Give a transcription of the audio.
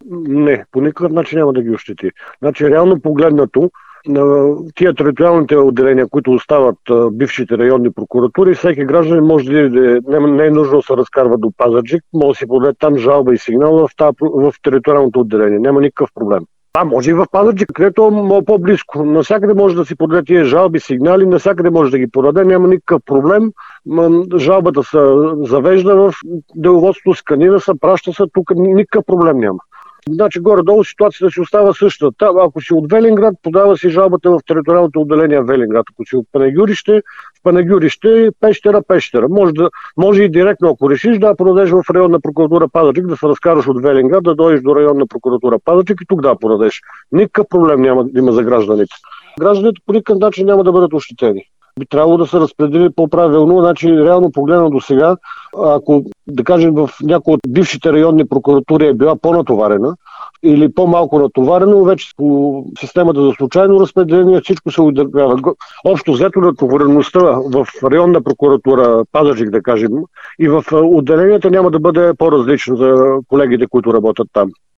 Не, по никакъв начин няма да ги ощети. Значи, реално погледнато, на тия териториалните отделения, които остават бившите районни прокуратури, всеки гражданин може не е нужно да се разкарва до Пазарджик, може да си подаде там жалба и сигнал в териториалното отделение. Няма никакъв проблем. Може и в Пазарджик, където е по-близко. Навсякъде може да си подаде тия жалби, сигнали, навсякъде може да ги подаде, няма никакъв проблем. Жалбата се завежда в деловодството, сканира се, праща се, тук никакъв проблем няма. Значи горе-долу ситуацията си остава същата. Ако си от Велинград, подава си жалбата в териториалното отделение в Велинград. Ако си от Панагюрище, в Панагюрище, Пещера. Може и директно, ако решиш, да подадеш в районна прокуратура Пазарджик, да се разкараш от Велинград, да дойдеш до районна прокуратура Пазарджик и тук да подадеш. Никакъв проблем няма да има за гражданите. Гражданите по никакъв начин няма да бъдат ощетени. Би трябвало да се разпредели по-правилно. Значи, реално погледно до сега, ако, да кажем, в някои от бившите районни прокуратури е била по-натоварена или по-малко натоварена, вече по системата за случайно разпределение всичко се удържава. Общо взето натовареността в районна прокуратура Пазарджик, да кажем, и в отделенията няма да бъде по-различно за колегите, които работят там.